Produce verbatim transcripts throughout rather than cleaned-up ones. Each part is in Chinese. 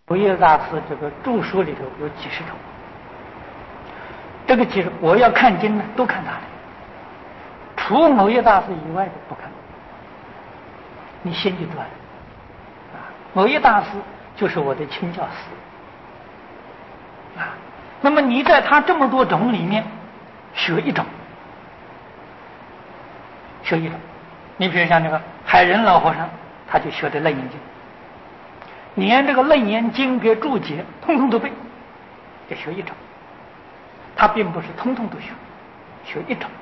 某业大师这个著书里头有几十种，这个几十我要看经呢，都看他的，除某业大师以外的不看，你心就断了。啊，某业大师就是我的亲教师啊。那么你在他这么多种里面学一种，学一种。你比如像这个海仁老和尚，他就学的《楞严经》，连这个《楞严经》给注解通通都背，就学一种。他并不是通通都学，学一种。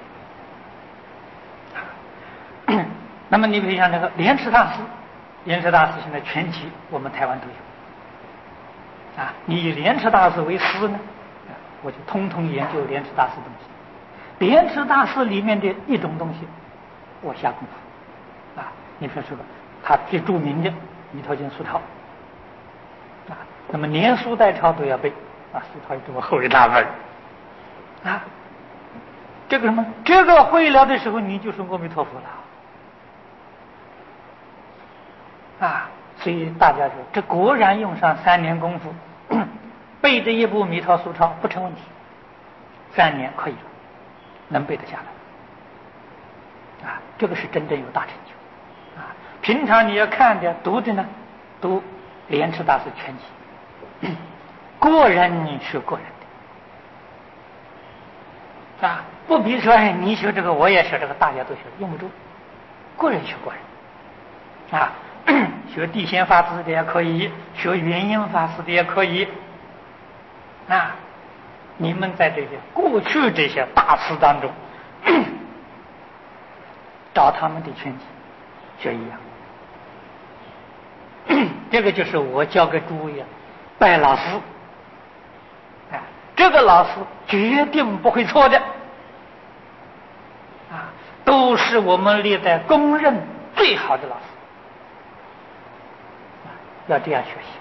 那么你比如像这个莲池大师，莲池大师现在全集我们台湾都有啊。你以莲池大师为师呢，我就通通研究莲池大师东西。莲池大师里面的一种东西，我下功夫啊。你比如说他最著名的《弥陀经》疏钞啊，那么连书带钞都要背啊，疏钞这么厚一大本啊。这个什么，这个会了的时候，你就是阿弥陀佛了啊。所以大家说，这果然用上三年功夫，背这一部弥陀疏钞不成问题，三年可以了，能背得下来啊。这个是真正有大成就啊。平常你要看的读的呢，读莲池大师全集，个人你学个人的啊，不比说哎你学这个我也学这个，大家都学，用不住，个人学个人啊。学地仙法师的也可以，学元音法师的也可以啊。你们在这些过去这些大师当中找他们的全集学一样。这个就是我教给诸位拜老师啊，这个老师决定不会错的啊，都是我们历代公认最好的老师。要这样学习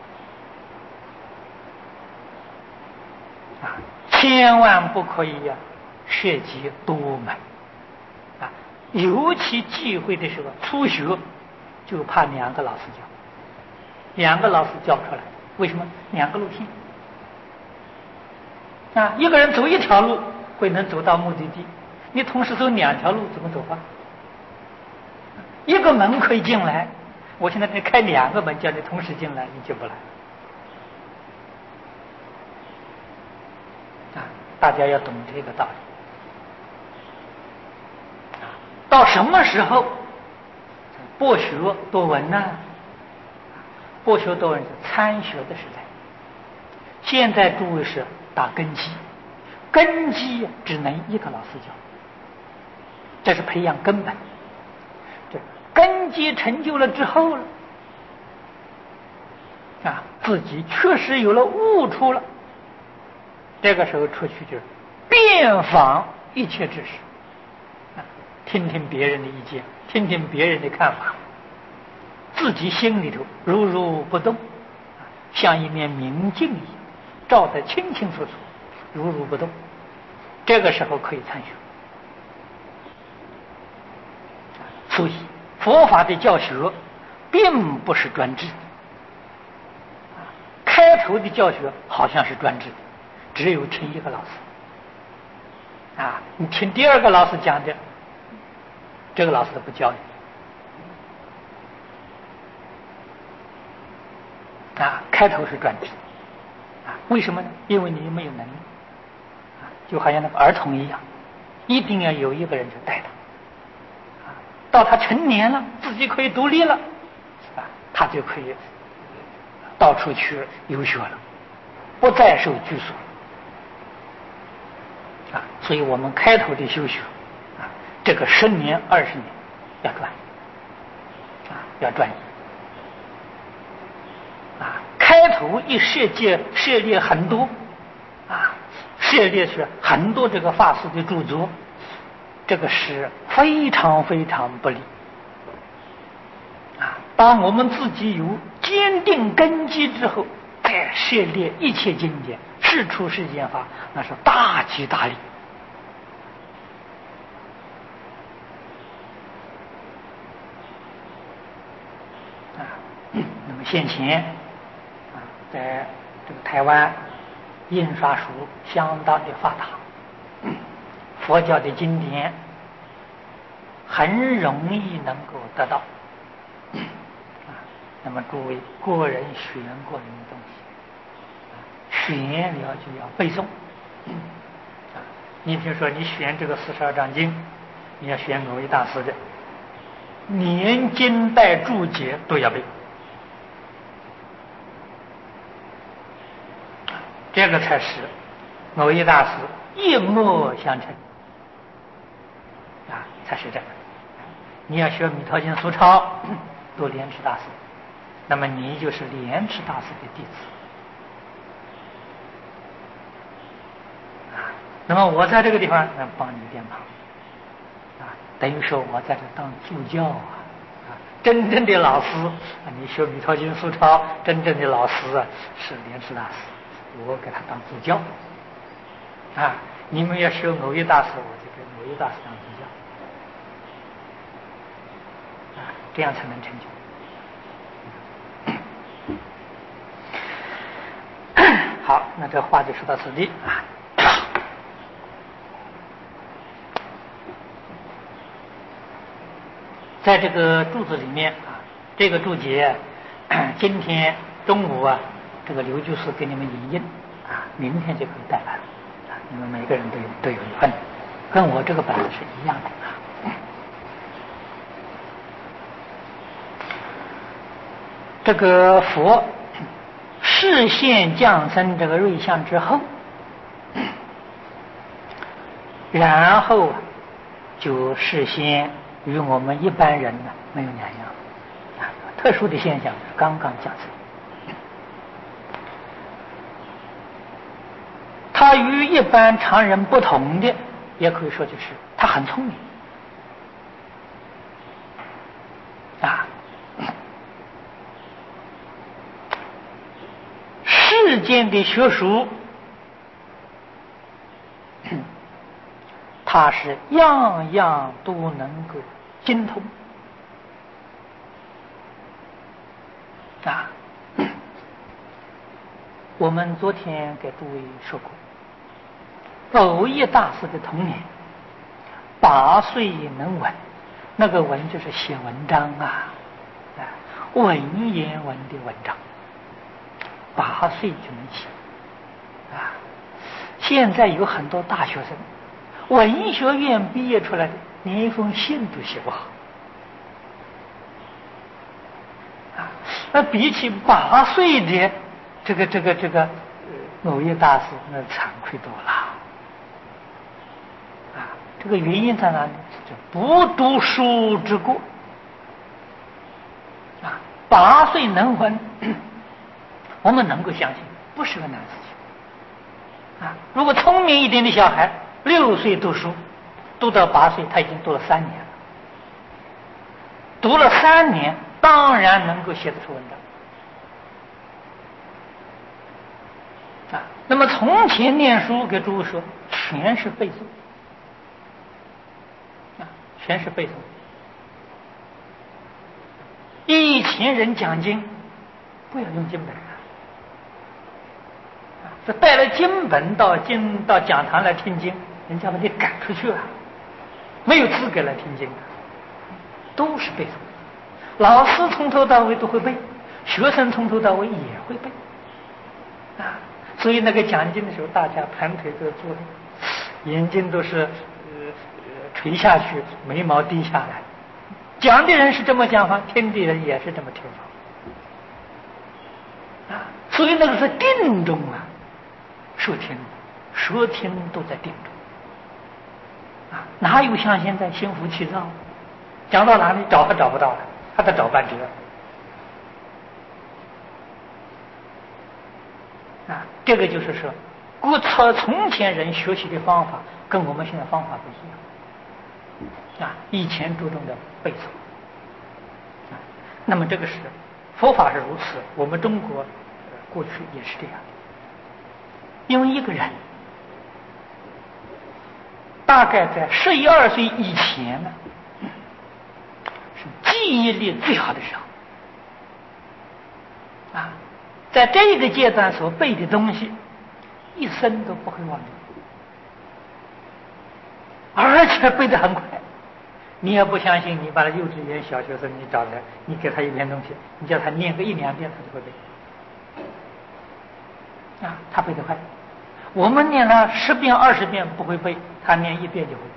啊，千万不可以呀、啊、涉及多门啊，尤其忌讳的时候，初学就怕两个老师教，两个老师教出来，为什么？两个路线啊，一个人走一条路会能走到目的地，你同时走两条路怎么走法？一个门可以进来。我现在得开两个门，叫你同时进来，你进不来啊！大家要懂这个道理啊！到什么时候博学多闻呢？博学多闻是参学的时代，现在诸位是打根基，根基只能一个老师教，这是培养根本。根基成就了之后了啊，自己确实有了悟出了，这个时候出去就是遍访一切知识啊，听听别人的意见，听听别人的看法，自己心里头如如不动，像一面明镜一样，照得清清楚楚，如如不动。这个时候可以参学。所以佛法的教学并不是专制的，开头的教学好像是专制的，只有听一个老师啊，你听第二个老师讲的，这个老师不教你啊。开头是专制啊，为什么呢？因为你没有能力啊，就好像那个儿童一样，一定要有一个人去带他。到他成年了，自己可以独立了，啊，他就可以到处去游学了，不再受拘束啊。所以我们开头的修学啊，这个十年二十年要专啊，要专一啊。开头一涉及涉猎很多啊，涉猎是很多这个法师的著作。这个是非常非常不利啊！当我们自己有坚定根基之后，再涉猎一切经典，事出世间法，那是大吉大利啊！那么现前啊， 在这个台湾印刷术相当的发达，佛教的经典很容易能够得到。那么诸位个人选个人的东西，选了就要背诵。你比如说你选这个四十二章经，你要选耦益大师的，连经带注解都要背，这个才是耦益大师一脉相承啊，才是这个。你要学弥陀经俗抄，读莲池大师，那么你就是莲池大师的弟子啊。那么我在这个地方能帮你点忙啊，等于说我在这当助教啊。啊，真正的老师啊，你学弥陀经俗抄，真正的老师啊是莲池大师，我给他当助教啊。你们要学耦益大师，我就给耦益大师当助教啊，这样才能成就。好，那这话就说到此地啊。在这个注子里面啊，这个注解，今天中午啊，这个刘居士给你们影印啊，明天就可以带来了啊，你们每个人都有都有一份，跟我这个本子是一样的啊。这个佛示现降生这个瑞相之后，然后就示现与我们一般人呢没有两样啊，特殊的现象刚刚降生。他与一般常人不同的，也可以说就是他很聪明啊。世间的学术，他是样样都能够精通啊。我们昨天给诸位说过，耦益大师的童年，八岁能文，那个文就是写文章啊，啊，文言文的文章，八岁就能写啊。现在有很多大学生，文学院毕业出来的，连一封信都写不好啊。那比起八岁的这个这个这个耦益大师，那惭愧多了啊。这个原因在哪里？就不读书之过啊。八岁能文，我们能够相信不是个难事情啊。如果聪明一点的小孩，六岁读书，读到八岁，他已经读了三年了，读了三年，当然能够写得出文章啊。那么从前念书，给诸位说，全是背诵啊，全是背诵。以前人讲经，不要用经本啊，这带了经本到经到讲堂来听经，人家把你赶出去了，没有资格来听经的，都是背诵。老师从头到尾都会背，学生从头到尾也会背啊。所以那个讲经的时候，大家盘腿都坐的，眼睛都是呃呃垂下去，眉毛低下来。讲的人是这么讲法，听的人也是这么听法啊。所以那个是定中啊，说听说听都在定中啊，哪有像现在心浮气躁，讲到哪里找还找不到了，还得找半折啊。这个就是说，故从从前人学习的方法跟我们现在方法不一样啊。以前注重的背诵啊，那么这个是佛法是如此，我们中国、呃、过去也是这样。因为一个人大概在十一二岁以前呢，是记忆力最好的时候啊。 在这个阶段所背的东西，一生都不会忘记，而且背得很快。你也不相信，你把他幼稚园、小学生你找来，你给他一篇东西，你叫他念个一两遍，他就会背。啊，他背得快。我们念了十遍、二十遍不会背，他念一遍就会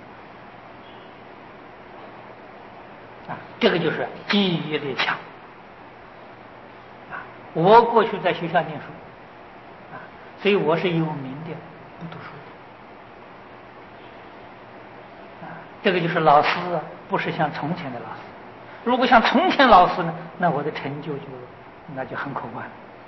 背。啊，这个就是记忆力强。啊，我过去在学校念书，啊，所以我是有名的不读书的。啊，这个就是老师啊，不是像从前的老师。如果像从前老师呢，那我的成就就那就很可观。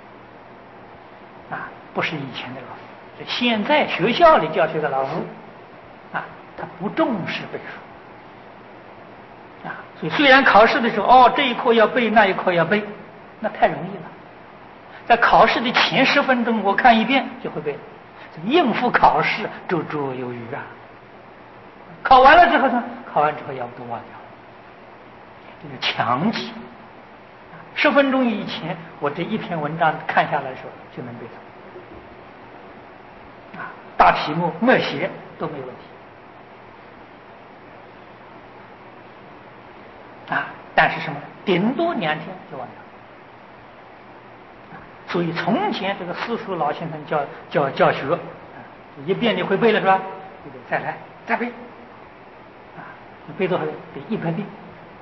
啊，不是以前的老师。现在学校里教学的老师啊，他不重视背书啊，所以虽然考试的时候哦，这一课要背，那一课要背，那太容易了。在考试的前十分钟，我看一遍就会背，应付考试绰绰有余啊。考完了之后呢，考完之后要不都忘掉了，这个强记。十分钟以前，我这一篇文章看下来的时候就能背诵。啊，大题目默写都没问题。啊，但是什么？顶多两天就忘掉。所以从前这个私塾老先生教教教学，啊，一遍你会背了是吧？对不对？再来再背。啊，你背多少遍？背一百遍。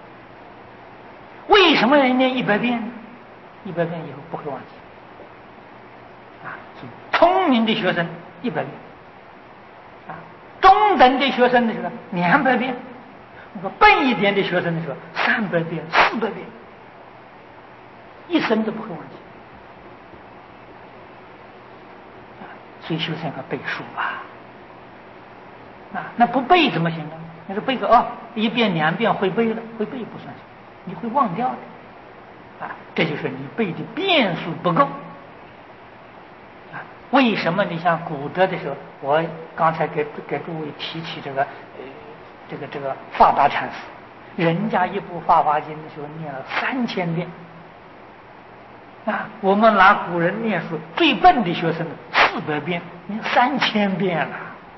为什么要念一百遍呢？一百遍以后不会忘记。啊，所以聪明的学生一百遍。啊，中等的学生的时候两百遍，那个笨一点的学生的时候三百遍、四百遍，一生都不会忘记。啊，所以修身要背书啊。啊，那不背怎么行呢？你说背个哦，一遍两遍会背了，会背不算什么，你会忘掉的。啊，这就是你背的遍数不够。啊，为什么你像古德的时候，我刚才给给诸位提起这个，呃，这个这个法达禅师，人家一部《法华经》的时候念了三千遍。啊，我们拿古人念书最笨的学生四百遍，念三千遍了。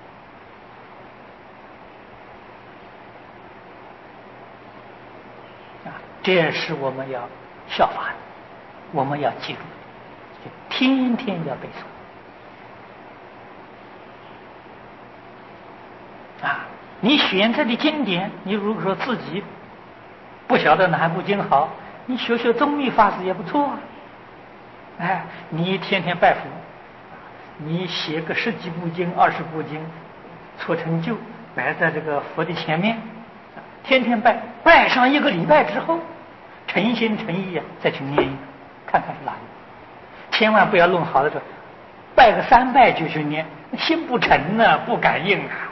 啊，这也是我们要效法的，我们要记住，就天天要背诵。啊，你选择的经典，你如果说自己不晓得哪部经好，你学学宗密法师也不错啊。哎，你天天拜佛，你写个十几部经、二十部经，出成就，摆在这个佛的前面，天天拜，拜上一个礼拜之后，诚心诚意啊，再去念一个，看看是哪一个。千万不要弄好的时候，拜个三拜就去念，心不诚呢，不感应啊。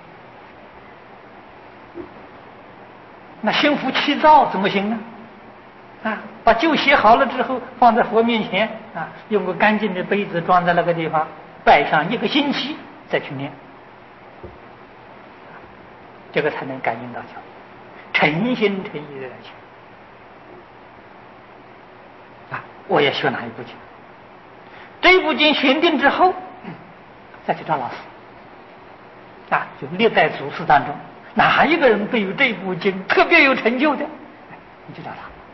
那心浮气躁怎么行呢？啊，把经写好了之后，放在佛面前啊，用个干净的杯子装在那个地方，拜上一个星期再去念，这个才能感应到教，诚心诚意的来学。啊，我也学哪一部经？这一部经选定之后，再去找老师。啊，就历代祖师当中，哪一个人对于这部经特别有成就的，你就找他。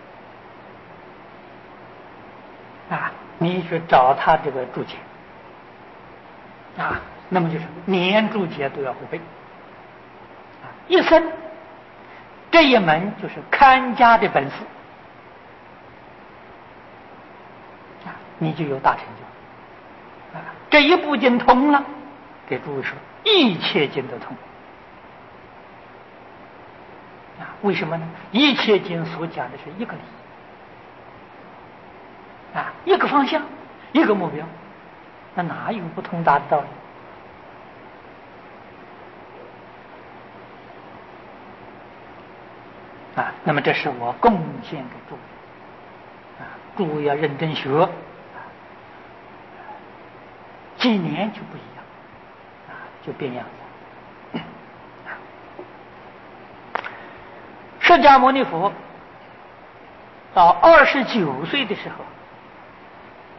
啊，你去找他这个注解。啊，那么就是连注解都要会背。啊，一生这一门就是看家的本事。啊，你就有大成就。啊，这一部经通了，给诸位说，一切经都通。啊，为什么呢？一切经所讲的是一个理。啊，一个方向，一个目标，那哪有不通达的道理？啊，那么这是我贡献给诸位。啊，诸位要认真学，几年就不一样，啊，就变样子。释迦牟尼佛到二十九岁的时候，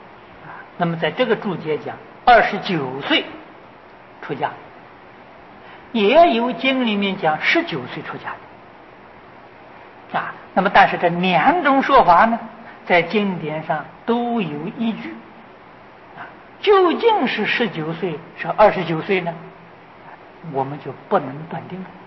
那么在这个注解讲，二十九岁出家，也有经里面讲十九岁出家的啊。那么但是这两种说法呢，在经典上都有依据啊。究竟是十九岁是二十九岁呢？我们就不能断定了。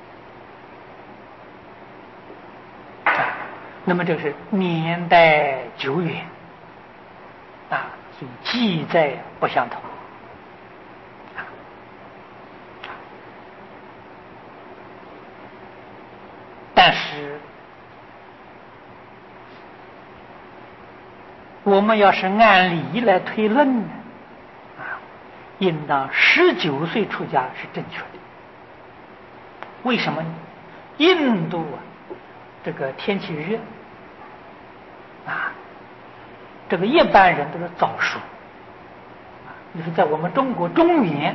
那么这是年代久远啊，所以记载不相同啊。但是我们要是按理来推论呢，啊，应当十九岁出家是正确的。为什么呢？印度啊，这个天气热啊，这个一般人都是早熟啊。就是在我们中国中原，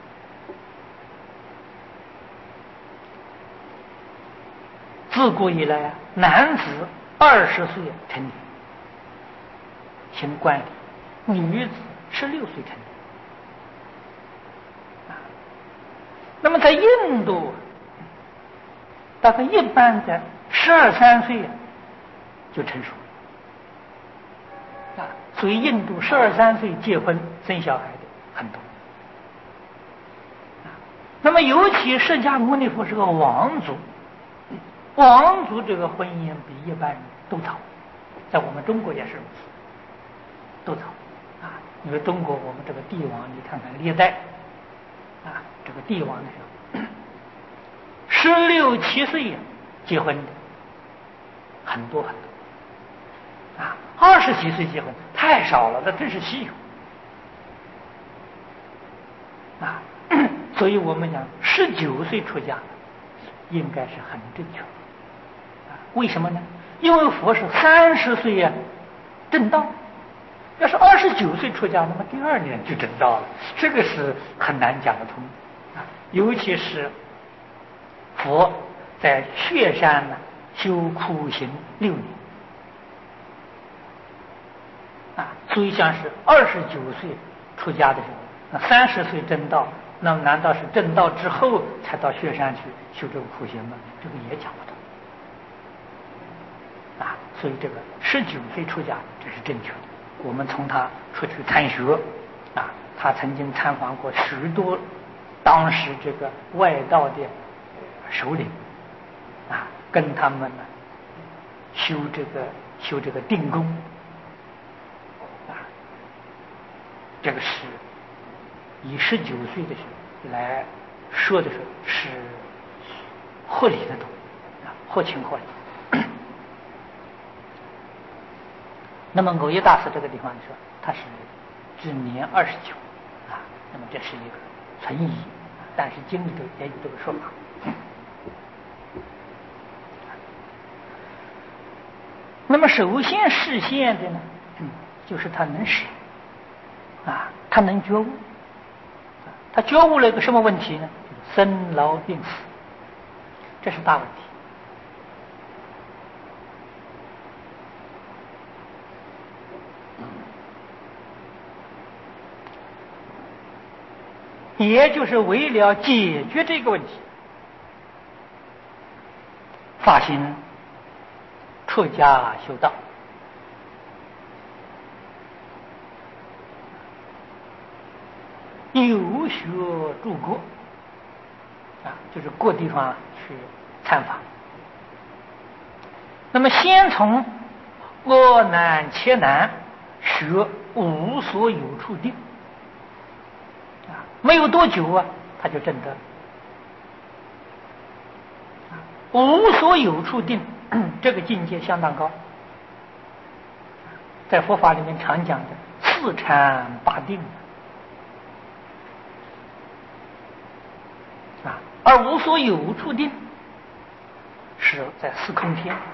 自古以来啊，男子二十岁成年行冠礼，女子十六岁成年啊。那么在印度，大概一般在十二三岁就成熟啊，所以印度十二三岁结婚生小孩的很多啊。那么尤其释迦牟尼佛是个王族，王族这个婚姻比一般人都早，在我们中国也是如此，都早啊。因为中国我们这个帝王，你看看历代啊，这个帝王的时候，十六七岁结婚的很多很多啊，二十几岁结婚太少了，那真是稀有啊。所以我们讲十九岁出家应该是很正确啊。为什么呢？因为佛是三十岁呀正道，要是二十九岁出家，那么第二年就正道了，这个是很难讲得通啊。尤其是佛在雪山呢修苦行六年啊，所以像是二十九岁出家的时候，那三十岁正道，那么难道是正道之后才到雪山去修这个苦行吗？这个也讲不通啊。所以这个十九岁出家这是正确的。我们从他出去参学啊，他曾经参访过许多当时这个外道的首领啊，跟他们呢修这个修这个定功啊，这个是以十九岁的时候来说的时候是合理的多啊，合情合理。那么偶一大师这个地方说，他是至年二十九啊，那么这是一个存疑，但是经里头也有这个说法。那么首先实现的呢，就是他能识啊，他能觉悟。他觉悟了一个什么问题呢？就是生老病死，这是大问题。也就是为了解决这个问题，发心出家修道，游学诸国啊，就是各地方去参访。那么先从阿难切难学无所有处定啊，没有多久啊，他就证得无所有处定，这个境界相当高，在佛法里面常讲的四禅八定啊，而无所有处定是在四空天啊。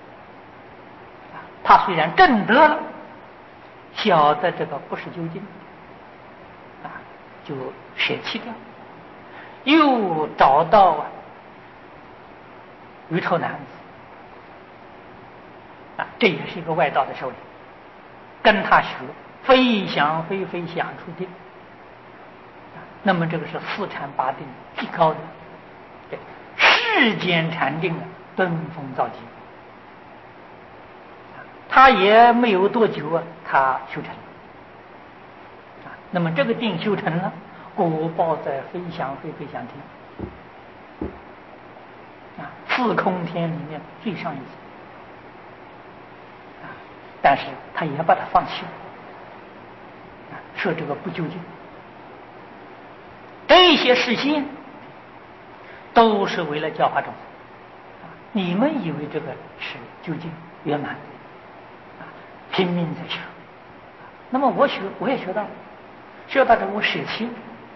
他虽然证得了，晓得这个不是究竟啊，就舍弃掉，又找到啊鱼头男子啊，这也是一个外道的首领，跟他学非想非非想出定。那么这个是四禅八定最高的，对，世间禅定啊，登峰造极。他也没有多久啊，他修成了。啊，那么这个定修成了，果报在非想非非想天，啊，四空天里面最上一层。啊，但是他也把它放弃了，啊，说这个不究竟。这些事情都是为了教化众生。啊，你们以为这个是究竟圆满？拼命在学，那么我学我也学到了，学到这我舍弃了，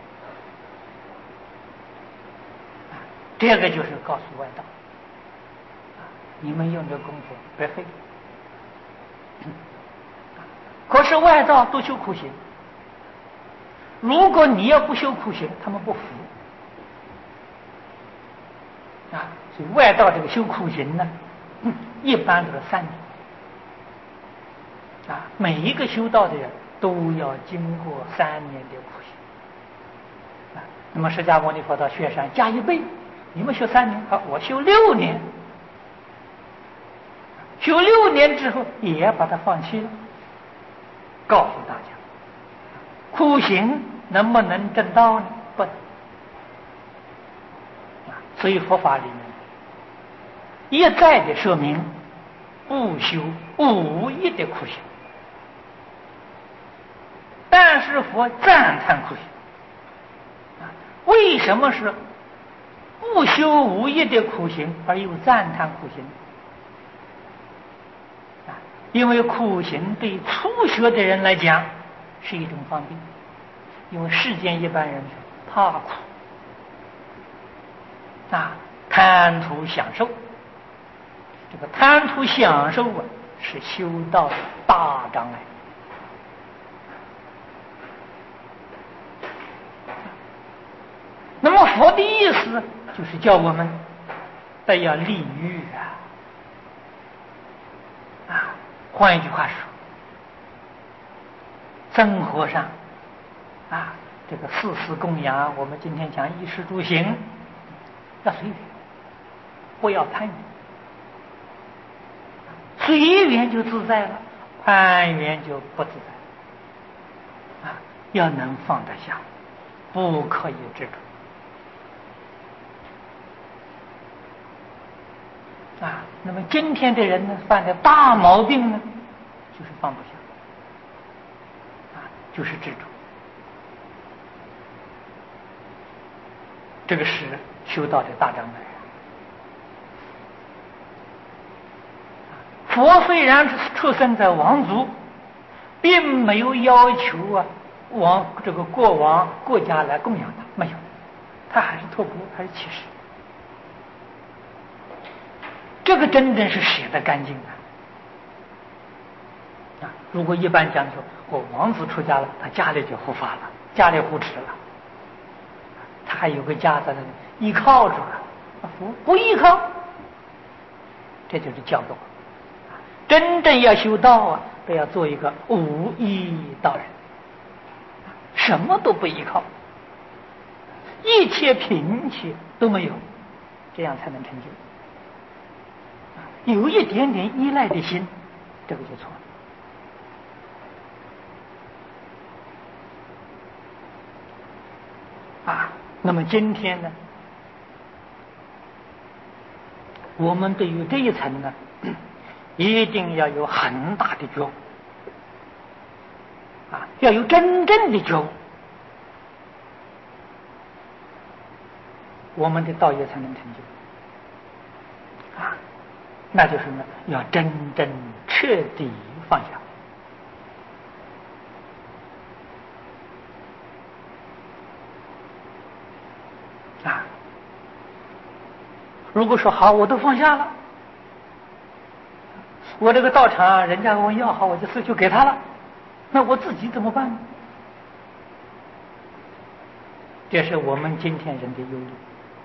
这个就是告诉外道，你们用这功夫白费。可是外道都修苦行，如果你要不修苦行，他们不服啊。所以外道这个修苦行呢，一般都是三年。啊，每一个修道的人都要经过三年的苦行。啊，那么释迦牟尼佛到雪山加一倍，你们学三年，好，我修六年，修六年之后也把它放弃了，告诉大家，苦行能不能证道呢？不能。啊，所以佛法里面一再的说明，不修无益的苦行。但是佛赞叹苦行，啊，为什么是不修无益的苦行而又赞叹苦行？啊，因为苦行对初学的人来讲是一种方便，因为世间一般人是怕苦，啊，贪图享受，这个贪图享受啊，是修道的大障碍。那么佛的意思就是叫我们得要利欲啊，啊，换一句话说，生活上啊，这个四时供养，我们今天讲衣食住行，要随缘，不要攀缘，随缘就自在了，攀缘就不自在。啊，要能放得下，不可以执着。啊，那么今天的人呢，犯的大毛病呢，就是放不下，啊，就是执着。这个是修道的大障碍。佛虽然出生在王族，并没有要求啊，王这个国王国家来供养他，没有，他还是托钵，还是乞食。这个真正是舍得干净的啊！如果一般讲究，哦，王子出家了，他家里就护法了，家里护持了，他还有个家在那里依靠着，不不依靠，这就是教导。真正要修道啊，都要做一个无依道人，什么都不依靠，一切贫气都没有，这样才能成就。有一点点依赖的心，这个就错了啊。那么今天呢，我们对于这一层呢，一定要有很大的觉悟啊，要有真正的觉悟，我们的道业才能成就啊。那就是呢，要真正彻底放下啊。如果说好，我都放下了，我这个道场人家问我要好，我就就给他了，那我自己怎么办呢？这是我们今天人的忧虑。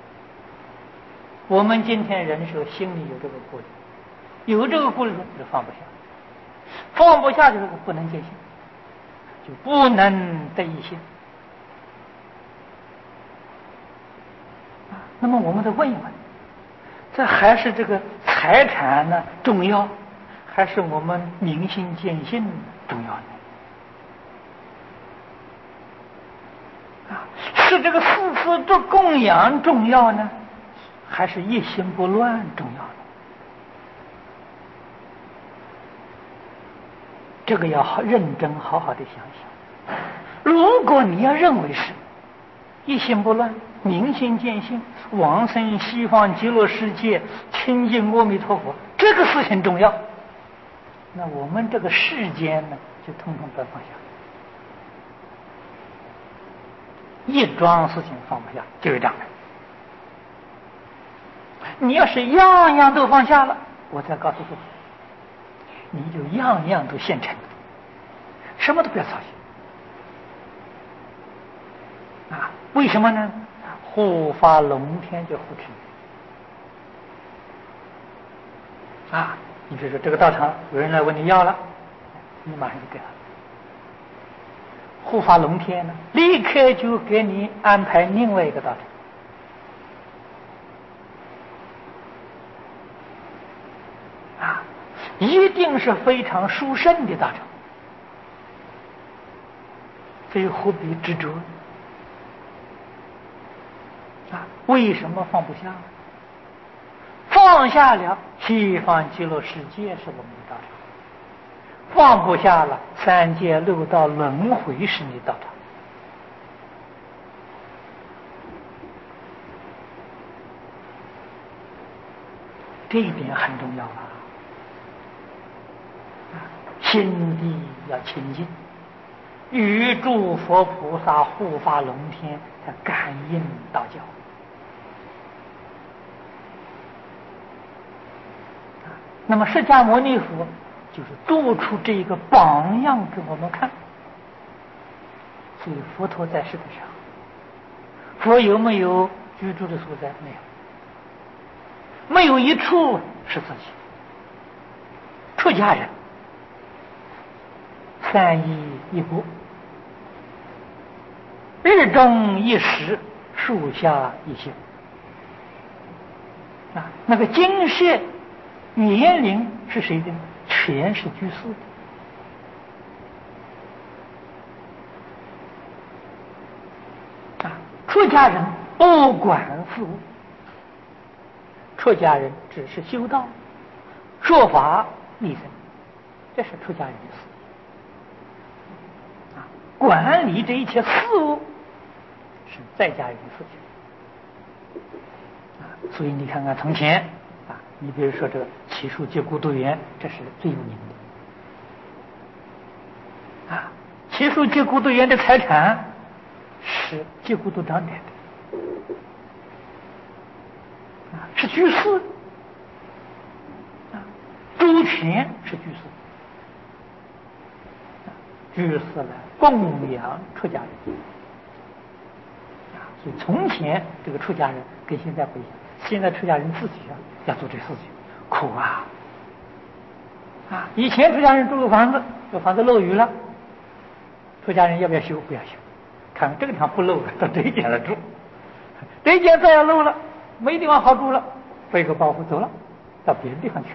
我们今天人是心里有这个顾虑，有这个顾虑就放不下，放不下就是不能见性就不能得一心。那么我们再问一问，这还是这个财产呢重要，还是我们明心见性重要呢？啊，是这个四次这供养重要呢，还是一心不乱重要呢？这个要好认真好好的想想。如果你要认为是一心不乱、明心见性、往生西方极乐世界、亲近阿弥陀佛，这个事情重要，那我们这个世间呢，就统统都放下。一桩事情放不下，就有障碍。你要是样样都放下了，我再告诉各位，你就样样都现成，什么都不要操心。啊，为什么呢？护法龙天就护持你。啊，你比如说这个道场有人来问你要了，你马上就给他。护法龙天呢，立刻就给你安排另外一个道场。啊，一定是非常殊胜的道场，所以何必执着？啊，为什么放不下？放下了，西方极乐世界是我们的道场；放不下了，三界六道轮回是你的道场。这一点很重要啊！心地要清净，与诸佛菩萨护法龙天才感应道教。那么释迦牟尼佛就是做出这一个榜样给我们看。所以佛陀在世的时候，佛有没有居住的所在？没有，没有一处是自己。出家人三衣一钵，日中一食，树下一宿。啊，那个精舍年龄是谁的？全是居士的。啊，出家人不管事务，出家人只是修道、说法、立身，这是出家人的事。啊，管理这一切事务是在家人的事情。啊，所以你看看从前啊，你比如说这个祇树结孤独园，这是最有名的。啊，祇树结孤独园的财产是结孤独长来的，啊，是居士。啊，周全是居士。居士来供养出家人。啊，所以从前这个出家人跟现在不一样，现在出家人自己要要做这事情，苦啊！啊，以前出家人住个房子，这房子漏雨了，出家人要不要修？不要修，看看这个地方不漏，到这一间来住，这一间再要漏了，没地方好住了，背个包袱走了，到别的地方去。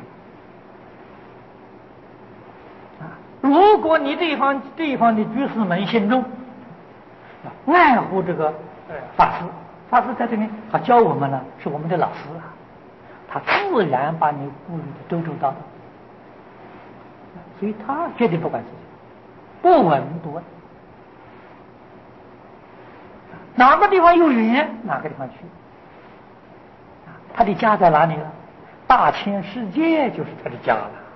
啊，如果你这一方这一方的居士们心中爱护这个呃法师，法师在这里他教我们了，是我们的老师啊，他自然把你顾虑的周周到到，所以他绝对不管事情，不闻不问，哪个地方有缘哪个地方去。他的家在哪里呢？大千世界就是他的家了。